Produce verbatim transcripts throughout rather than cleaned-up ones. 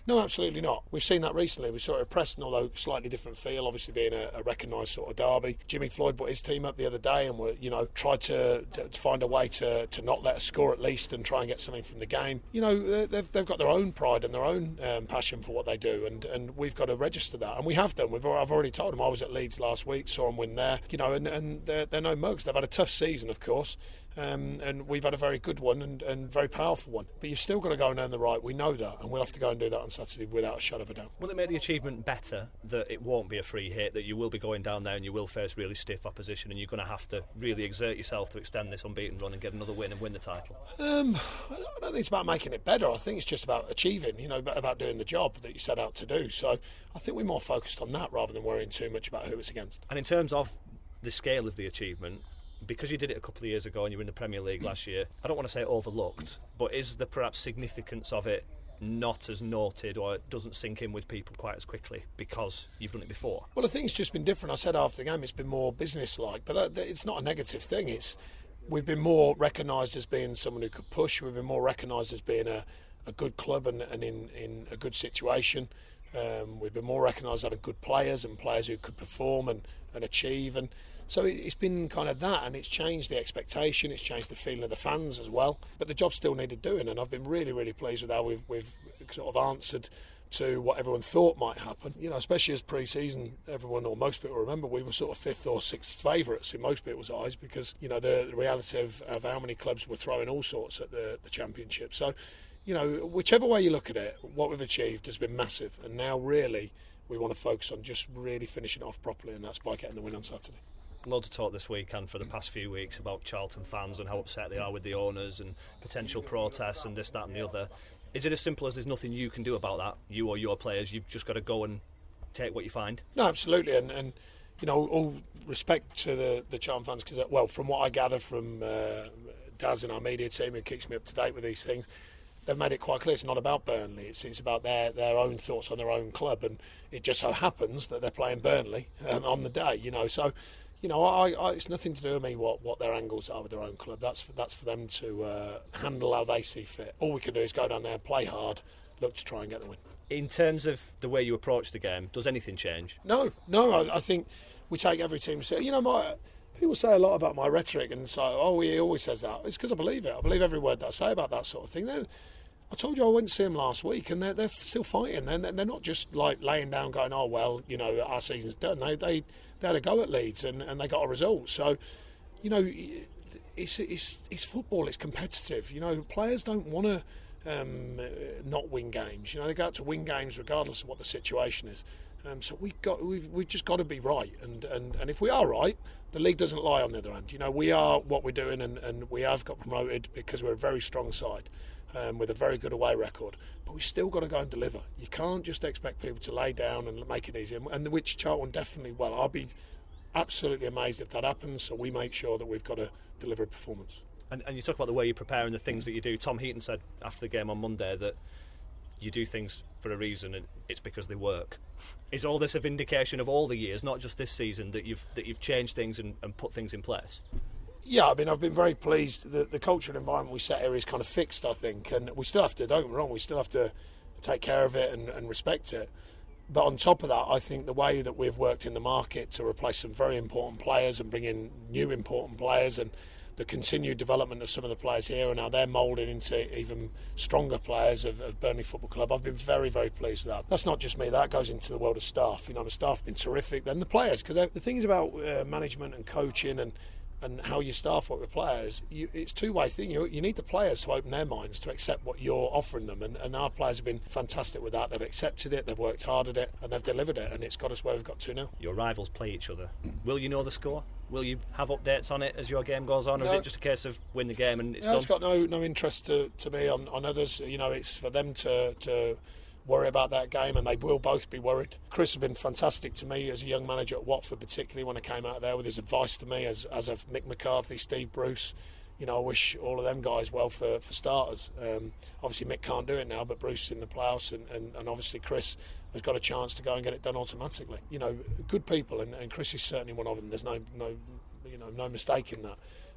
No, absolutely not. We've seen that recently. We saw it at Preston, although slightly different feel, obviously being a, a recognised sort of derby. Jimmy Floyd put his team up the other day and were, you know, tried to, to, to find a way to, to not let us score at least and try and get something from the game. You know, they've, they've got their own pride and their own um, passion for what they do, and, and we've got to register that. And we have done. We've I've already told them. I was at Leeds last week, saw them win there. You know, and, and they're, they're no mugs. They've had a tough season, of course. Um, and we've had a very good one and, and very powerful one. But you've still got to go and earn the right. We know that, and we'll have to go and do that on Saturday without a shadow of a doubt. Will it make the achievement better that it won't be a free hit, that you will be going down there and you will face really stiff opposition and you're going to have to really exert yourself to extend this unbeaten run and get another win and win the title? Um, I don't think it's about making it better. I think it's just about achieving, you know, about doing the job that you set out to do. So I think we're more focused on that rather than worrying too much about who it's against. And in terms of the scale of the achievement, because you did it a couple of years ago and you were in the Premier League last year, I don't want to say overlooked, but is the perhaps significance of it not as noted, or it doesn't sink in with people quite as quickly because you've done it before? Well, I think it's just been different. I said after the game it's been more business-like, but it's not a negative thing. It's we've been more recognised as being someone who could push. We've been more recognised as being a, a good club and, and in, in a good situation. Um, we've been more recognised as having good players and players who could perform and, and achieve, and so it's been kind of that, and it's changed the expectation, it's changed the feeling of the fans as well. But the job still needed doing, and I've been really, really pleased with how we've, we've sort of answered to what everyone thought might happen. You know, especially as pre-season, everyone or most people remember we were sort of fifth or sixth favourites in most people's eyes because, you know, the, the reality of, of how many clubs were throwing all sorts at the, the Championship. So, you know, whichever way you look at it, what we've achieved has been massive, and now really we want to focus on just really finishing it off properly, and that's by getting the win on Saturday. Loads of talk this week and for the past few weeks about Charlton fans and how upset they are with the owners and potential protests and this, that and the other. Is it as simple as there's nothing you can do about that, you or your players? You've just got to go and take what you find? No, absolutely, and, and you know, all respect to the, the Charlton fans, because, well, from what I gather from uh, Daz and our media team who keeps me up to date with these things, they've made it quite clear it's not about Burnley. It's, it's about their, their own thoughts on their own club, and it just so happens that they're playing Burnley um, on the day, you know. So, you know, I, I, it's nothing to do with me what, what their angles are with their own club. That's for, that's for them to uh, handle how they see fit. All we can do is go down there and play hard, look to try and get the win. In terms of the way you approach the game, does anything change? No, no. I, I think we take every team. You know, my people say a lot about my rhetoric and say, "Oh, he always says that." It's because I believe it. I believe every word that I say about that sort of thing. They're, I told you I went to see them last week, and they're, they're still fighting. They're, they're not just like laying down, going, "Oh well, you know, our season's done." They they they had a go at Leeds, and, and they got a result. So, you know, it's it's it's football. It's competitive. You know, players don't want to um, not win games. You know, they go out to win games regardless of what the situation is. Um, so we've got we've we've just got to be right, and, and, and if we are right, the league doesn't lie on the other hand. You know, we are what we're doing, and, and we have got promoted because we're a very strong side. Um, with a very good away record, but we've still got to go and deliver. You can't just expect people to lay down and make it easy, and which Charlton definitely, well, I'll be absolutely amazed if that happens, so we make sure that we've got to deliver a performance. And, and you talk about the way you prepare and the things that you do. Tom Heaton said after the game on Monday that you do things for a reason and it's because they work. Is all this a vindication of all the years, not just this season, that you've that you've changed things and, and put things in place? Yeah, I mean, I've been very pleased that the culture and environment we set here is kind of fixed, I think, and we still have to, don't get me wrong, we still have to take care of it and, and respect it. But on top of that, I think the way that we've worked in the market to replace some very important players and bring in new important players, and the continued development of some of the players here, and now they're moulded into even stronger players of, of Burnley Football Club. I've been very, very pleased with that. That's not just me, that goes into the world of staff. You know, the staff have been terrific, then the players, because the things about uh, management and coaching and and how you staff work with players, you, it's a two-way thing. You, you need the players to open their minds to accept what you're offering them, and, and our players have been fantastic with that. They've accepted it, they've worked hard at it, and they've delivered it, and it's got us where we've got to now. Your rivals play each other. Will you know the score? Will you have updates on it as your game goes on, or no. Is it just a case of win the game and it's no, done? It's got no no interest to, to me on, on others. You know, it's for them to... to worry about that game, and they will both be worried. Chris has been fantastic to me as a young manager at Watford, particularly when I came out there with his advice to me, as as of Mick McCarthy, Steve Bruce. You know, I wish all of them guys well for, for starters. Um, obviously Mick can't do it now, but Bruce is in the playoffs, and, and, and obviously Chris has got a chance to go and get it done automatically. You know, good people, and, and Chris is certainly one of them. There's no no you know no mistake in that.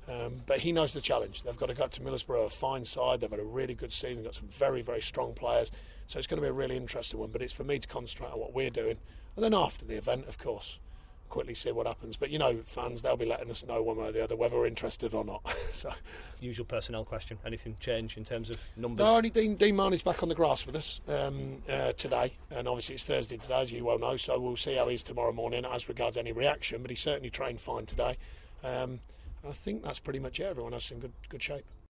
Um, but he knows the challenge. They've got to go to Middlesbrough, a fine side. They've had a really good season. They've got some very, very strong players. So it's going to be a really interesting one. But it's for me to concentrate on what we're doing. And then after the event, of course, quickly see what happens. But, you know, fans, they'll be letting us know one way or the other whether we're interested or not. So, usual personnel question. Anything change in terms of numbers? No, only Dean, Dean Marnie's back on the grass with us um, uh, today. And obviously it's Thursday today, as you well know. So we'll see how he is tomorrow morning as regards any reaction. But he certainly trained fine today. Um, I think that's pretty much it. Everyone else is in good good shape.